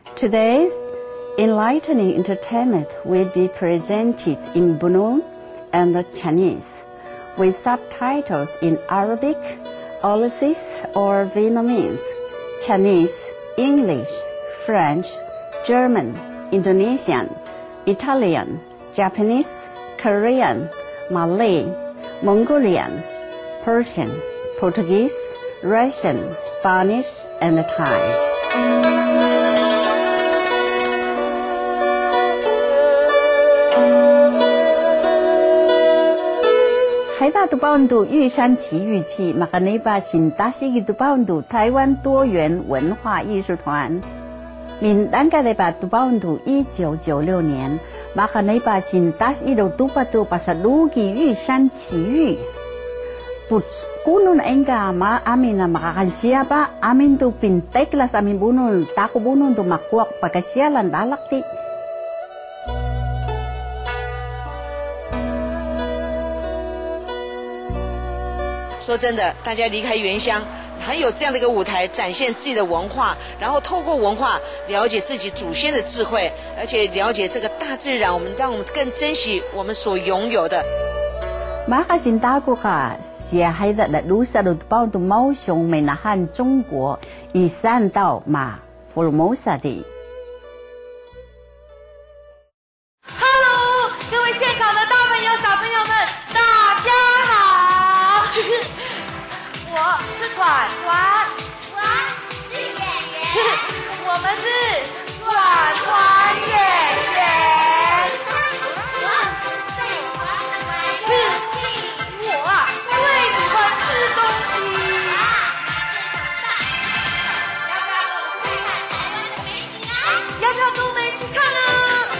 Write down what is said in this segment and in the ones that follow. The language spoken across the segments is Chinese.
Today's enlightening entertainment will be presented in Bunun and Chinese, with subtitles in Arabic, Aulicis or Vietnamese, Chinese, English, French, German, Indonesian, Italian, Japanese, Korean, Malay, Mongolian, Persian, Portuguese, Russian, Spanish, and Thai. Haida Dubaundu 玉山奇遇记马卡内巴新达西吉Dubaundu 台湾多元文化艺术团。Min Dangalebat Dubaundu 1996年马卡内巴新达西吉Dubatu Pasalugi 玉山奇遇。Put kunun enga ma amin na makakansiya ba amin tu pinteklas amin bunun tako bunun tu makuak pagkasyalan dalakti. 说真的，大家离开原乡，还有这样的一个舞台，展现自己的文化，然后透过文化了解自己祖先的智慧，而且了解这个大自然，让我们更珍惜我们所拥有的。 Makasinta ko ka siya haida na lusa do Dubaundu Mausyong menahan 中国以善道马 Formosa di。 Hello， 各位现场的大朋友、小朋友们，大家好！我是团团， 我是圆圆， 我们是团团圆圆。我啊，最喜欢吃东西。要不要跟我们一起看呢？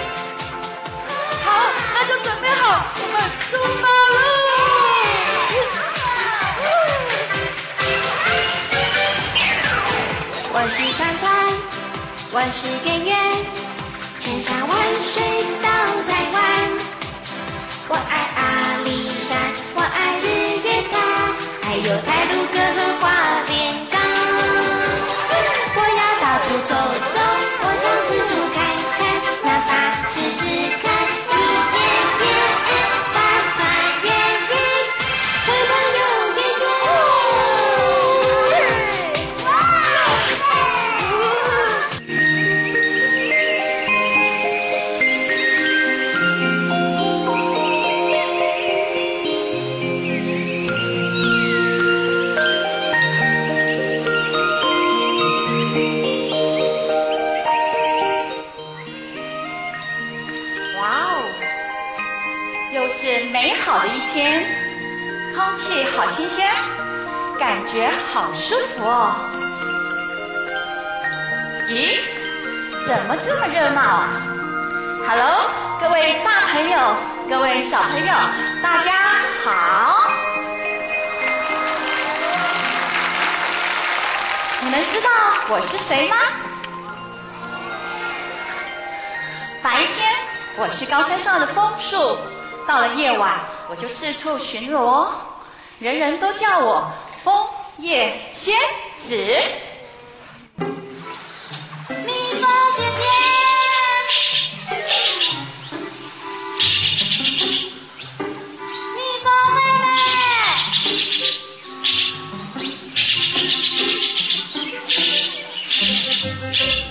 好，那就准备好，我们出发喽！ 我是团团，我是圆圆，千山万水到台湾。我爱阿里山，我爱日月潭，还有太鲁阁和花莲港。我要到处走走，我想四处看看，哪怕是只看一点点，团团圆圆，团团又圆圆。 又是美好的一天，空气好新鲜，感觉好舒服哦。咦，怎么这么热闹啊 ？Hello， 各位大朋友，各位小朋友，大家好。你们知道我是谁吗？白天我是高山上的枫树。到了夜晚，我就四处巡逻，人人都叫我枫叶仙子。 蜜蜂姐姐，蜜蜂妹妹。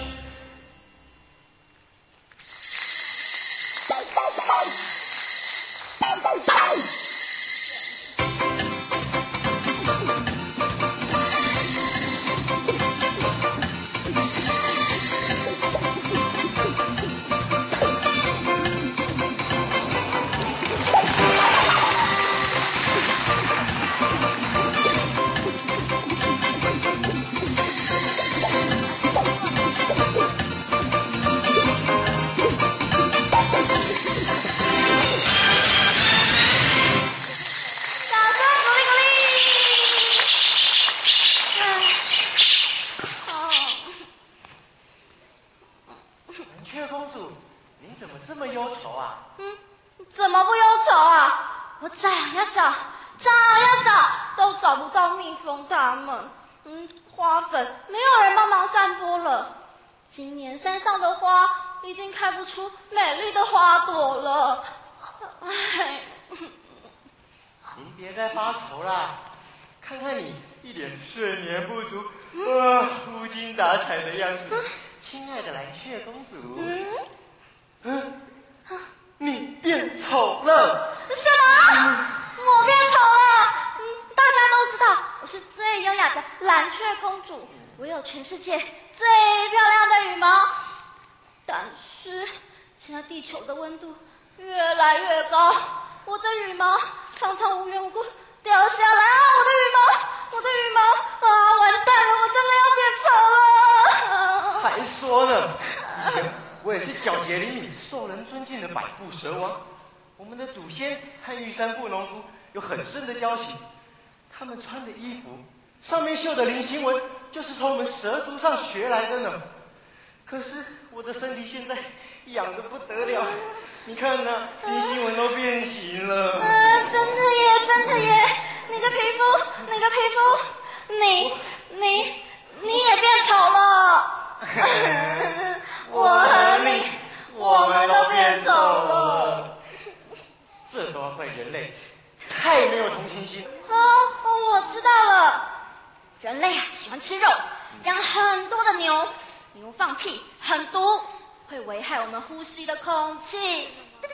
怎么不忧愁啊？我找呀找，都找不到蜜蜂它们。花粉没有人帮忙散播了。 今年山上的花已经开不出美丽的花朵了。唉， 您别再发愁啦，看看你一脸睡眠不足、无精打采的样子，亲爱的蓝雀公主。你变丑了！ 什么？我变丑了？大家都知道我是最优雅的蓝雀公主，我有全世界最漂亮的羽毛。但是现在地球的温度越来越高，我的羽毛常常无缘无故掉下来啊！我的羽毛啊！完蛋了，我真的要变丑了！ 还说呢，以前我也是皎洁灵敏、受人尊敬的百步蛇王。我们的祖先和玉山部农族有很深的交情，他们穿的衣服上面绣的菱形纹，就是从我们蛇族上学来的呢。可是我的身体现在痒得不得了，你看呢，菱形纹都变形了。 真的耶！你的皮肤，你也变丑了。我和你，我们都变丑了。 这都要怪人类，太没有同情心。 我知道了，人类喜欢吃肉，养很多的牛放屁很毒，会危害我们呼吸的空气。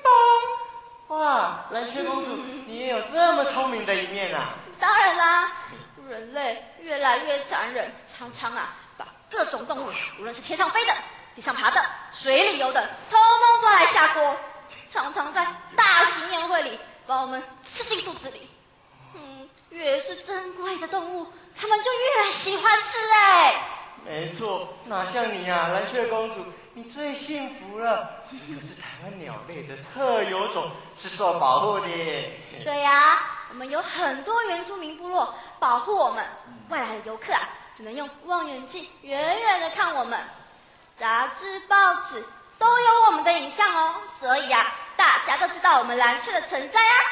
哇，蓝雀公主，你也有这么聪明的一面啊！ 当然啦，人类越来越残忍，常常把各种动物，无论是天上飞的、地上爬的、水里游的，通通抓来下锅，常常在大型宴会里把我们吃进肚子里。越是珍贵的动物，他们就越喜欢吃没错，哪像你啊，蓝雀公主，你最幸福了。你可是台湾鸟类的特有种，是受保护的。 对呀，我们有很多原住民部落保护我们，外来的游客只能用望远镜远远的看我们。杂志、报纸都有我们的影像哦，所以大家都知道我们蓝雀的存在啊。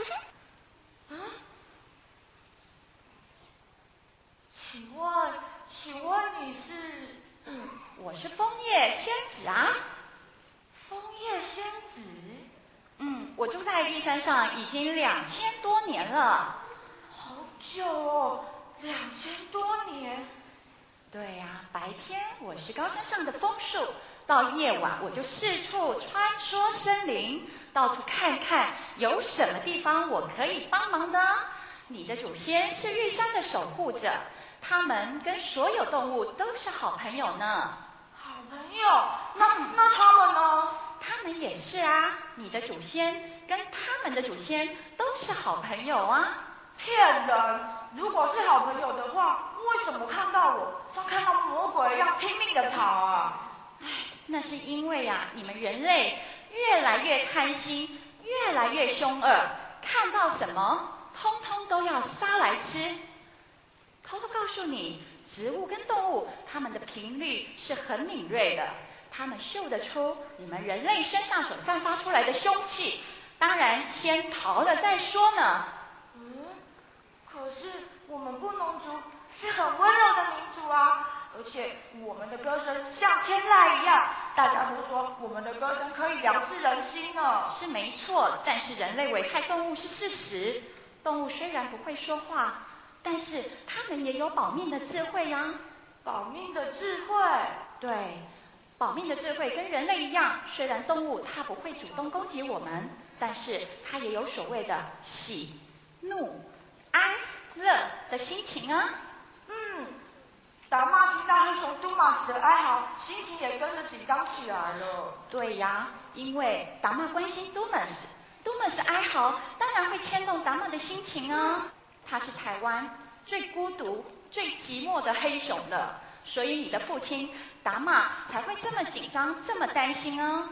请问你是？ 我是枫叶仙子啊。 枫叶仙子？ 我住在玉山上已经2000多年了。 好久哦，2000多年。 对呀，白天我是高山上的枫树，到夜晚我就四处穿梭森林，到处看看有什么地方我可以帮忙的。你的祖先是玉山的守护者，他们跟所有动物都是好朋友呢。 好朋友？那他们呢？ 他们也是啊，你的祖先跟他们的祖先都是好朋友啊。 骗人！如果是好朋友的话，为什么看到我像看到魔鬼一样拼命的跑啊？ 那是因为你们人类越来越贪心，越来越凶恶，看到什么通通都要杀来吃。偷偷告诉你，植物跟动物它们的频率是很敏锐的，它们嗅得出你们人类身上所散发出来的凶气，当然先逃了再说呢。 可是我们布农族是很温柔的民族啊，而且我们的歌声像天籁一样，大家都说我们的歌声可以疗治人心呢。 是没错，但是人类危害动物是事实。动物虽然不会说话，但是它们也有保命的智慧呀。 保命的智慧？ 对，保命的智慧跟人类一样，虽然动物它不会主动攻击我们，但是它也有所谓的喜、怒、哀、乐的心情啊。 达玛听到黑熊杜马斯的哀嚎，心情也跟着紧张起来了。 对呀，因为达玛关心杜马斯，杜马斯哀嚎，当然会牵动达玛的心情啊。他是台湾最孤独、最寂寞的黑熊了，所以你的父亲达玛才会这么紧张、这么担心啊。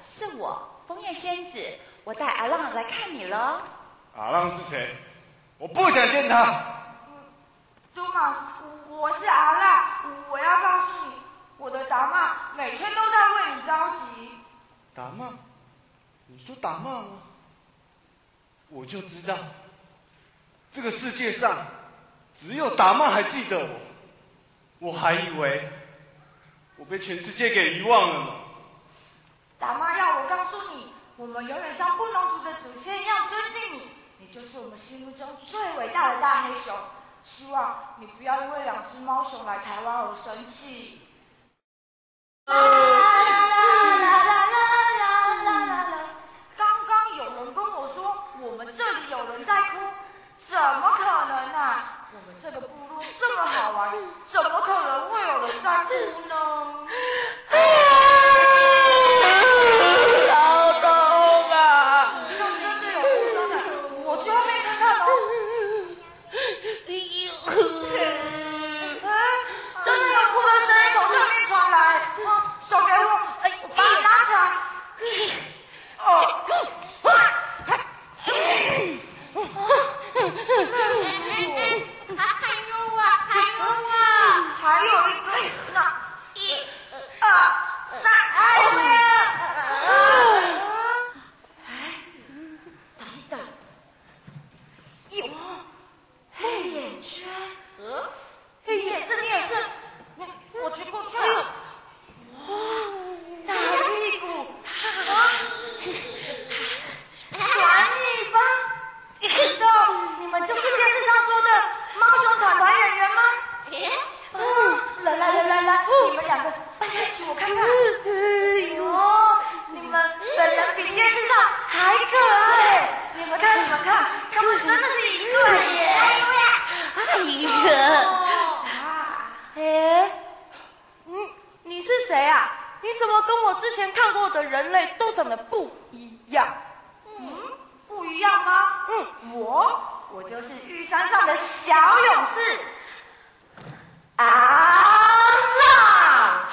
是我，枫叶仙子，我带阿浪来看你了。 阿浪是谁？我不想见他。 杜马斯，我是阿浪，我要告诉你，我的达玛每天都在为你着急。 达玛？你说达玛吗？我就知道，这个世界上只有达玛还记得我。我还以为我被全世界给遗忘了呢。 达玛要我告诉你，我们永远像布农族的祖先一样尊敬你，你就是我们心目中最伟大的大黑熊。希望你不要因为2只猫熊来台湾而生气。啦啦啦啦啦啦啦！刚刚有人跟我说，我们这里有人在哭，怎么可能啊？我们这个部落这么好玩，怎么可能会有人在哭呢？好痛啊！要真的有哭声的，我去外面看看哦。真的有哭的声音从上面传来，手给我，我把你拉起来。还有一个，1、2、3，等一等，有黑眼圈，黑眼这你也是，我去过去了。哇，大屁股，短尾巴，难道你们就是电视上说的猫熊团团演员吗？来，你们2个搬开起我看看。你们本人比电视上还可爱。你们看，他们真的是一对耶！你是谁啊？你怎么跟我之前看过的人类都长得不一样？不一样吗？我就是玉山上的小勇士。阿浪，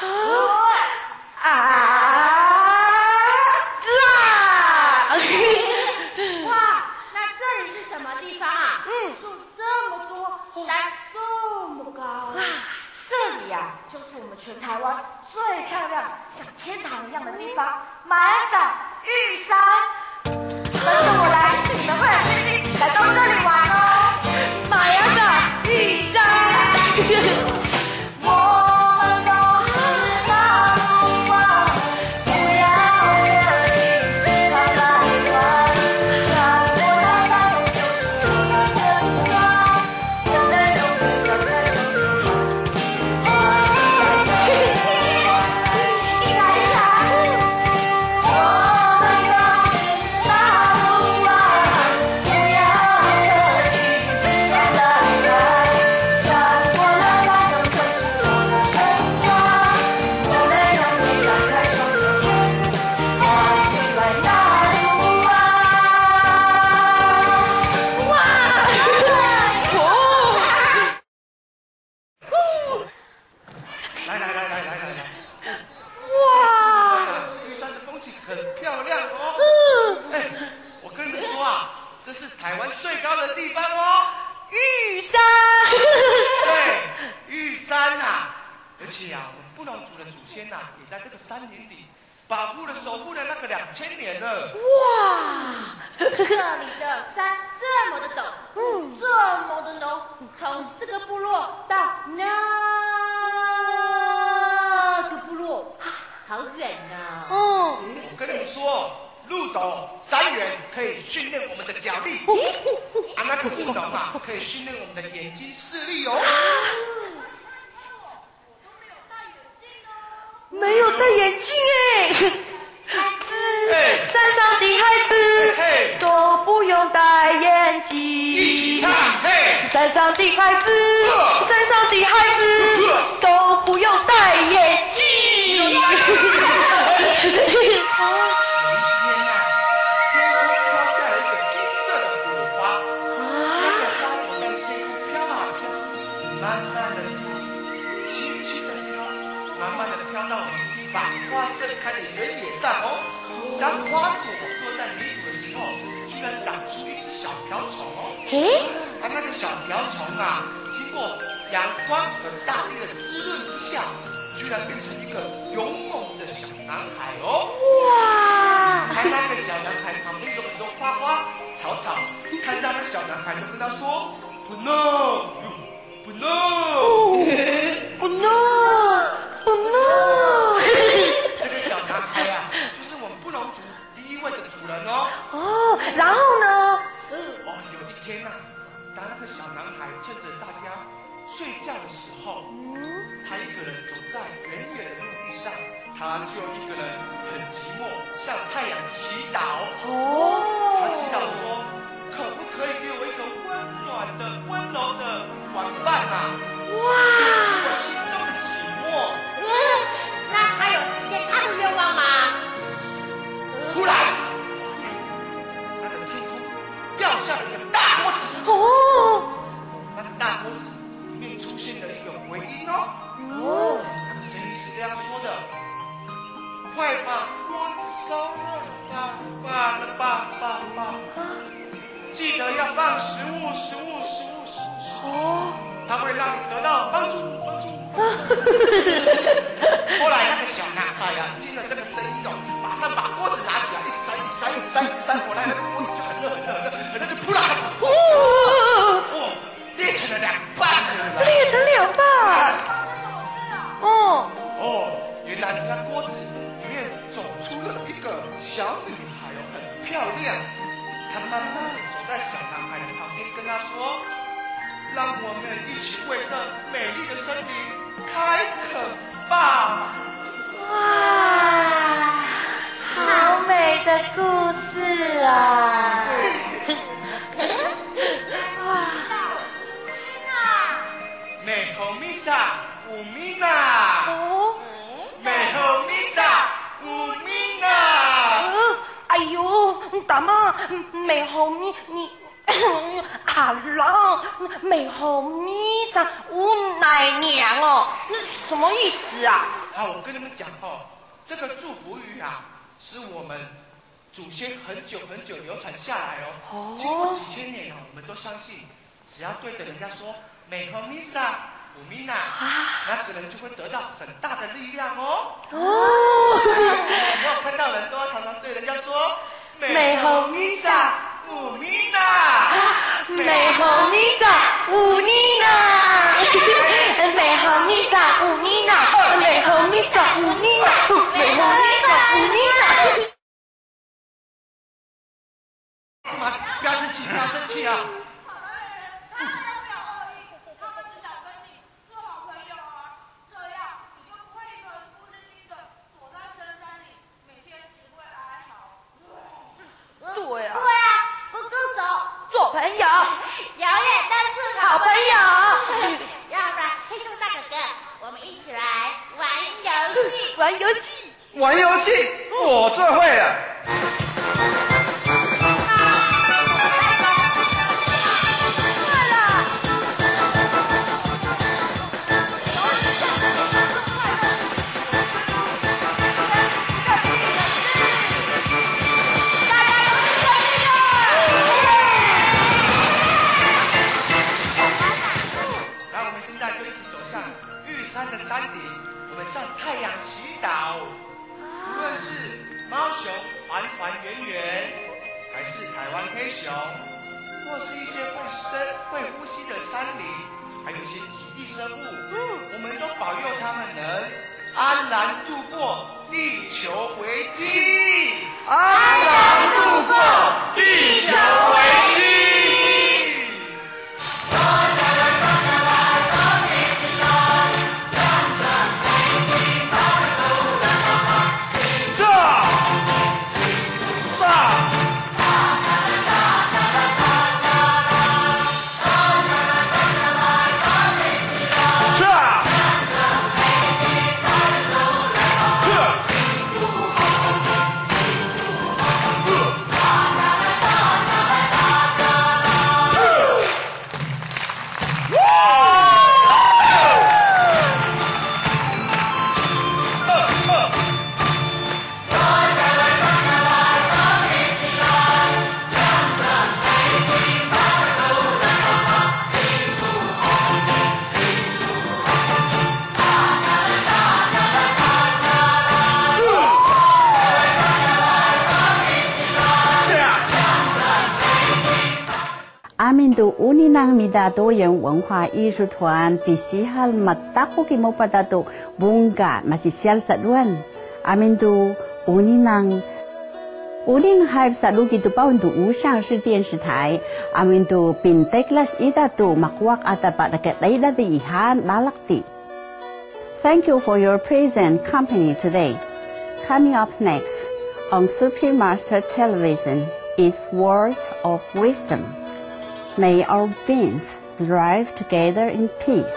哇，那这里是什么地方啊？树这么多，山这么高。这里呀，就是我们全台湾最漂亮、像天堂一样的地方——马鞍山玉山。跟着我来，你们会很开心来到这里玩哦。马鞍山玉山。 可以训练我们的眼睛视力哦。 没有戴眼镜孩子，山上的孩子都不用戴眼镜。 一起唱， 山上的孩子，山上的孩子都不用戴眼镜。 百花盛开的原野上哦， 小瓢虫啊，经过阳光和大地的滋润之下，居然变成一个勇猛的小男孩哦！哇！而那个小男孩旁边有很多花花草草，看到那小男孩就跟他说：“不弄，不弄， 不弄，不弄。” 这个小男孩啊，就是我们布农族第一位的主人哦。 哦，然后呢？ 哦，有一天啊，当那个小男孩趁着大家睡觉的时候，他一个人走在远远的陆地上，他就一个人很寂寞，向太阳祈祷。哦，他祈祷说：“可不可以给我一个温暖的、温柔的玩伴啊？哇，是我心中的寂寞。” 那他有实现他的愿望吗？ 忽然，那个天空掉下了一个大锅子。 哦， 那个大锅子里面出现了一个回音哦。哦，那个声音是这样说的：“快把锅子烧热了吧，爸，记得要放食物。哦，它会让你得到帮助。”后来那个小男孩呀，听了这个声音哦，马上把锅子拿起来，一直扇，后来那个锅子就很热，就扑啦，哦，裂成了2半。 裂成2半。 哦，原来是在锅子里面走出了一个小女孩哦，很漂亮。她慢慢地走在小男孩的旁边，跟他说：“让我们一起为这美丽的森林开垦吧。” 哇，好美的故事啊！哇， 美好米莎，乌米娜。 哦， 美好米莎，乌米娜。 哎呦，大妈，美好你阿郎，美好米上无奶娘哦，那什么意思啊？ 好，我跟你们讲哦，这个祝福语啊，是我们祖先很久流传下来哦。经过几千年啊，我们都相信，只要对着人家说美好米莎。古米娜，那个人就会得到很大的力量哦。以后看到人都要常常对人家说美好米莎，古米娜， 美好米莎，乌尼娜，美好米莎，乌尼娜，美好米莎，乌尼娜，美好米莎，乌尼娜。 干嘛？不要生气啊！ 对啊， 不跟走， 做朋友， 永远都是好朋友。 要不然，黑熊大哥哥，我们一起来玩游戏。 玩游戏，我最会了。山顶，我们向太阳祈祷。无论是猫熊团团圆圆，还是台湾黑熊，或是一些会呼吸的山林，还有一些极地生物，我们都保佑他们能安然度过地球危机。安然度过地球危机。 아민도 우니낭미다 도연 원화 이수团 비시할 맞다고기 못 받아도 뭔가 맛이 시알사루한 아민도 우니낭 우닝하입 사루기도 바운도 우상시 电视台 아민도 빈테클라스 이다도 막왁 아다바다게 레이다디 이한 랄락티. Thank you for your present company today. Coming up next on Supreme Master Television is Words of Wisdom. May our beings thrive together in peace.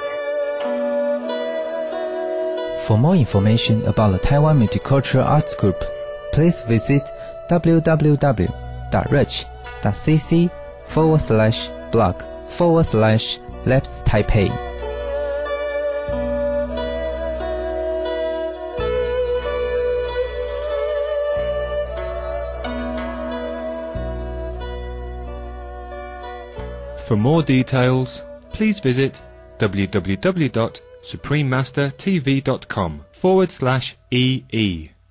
For more information about the Taiwan Multicultural Arts Group, please visit www.rich.cc/blog/Labs Taipei. For more details, please visit www.suprememastertv.com/EE.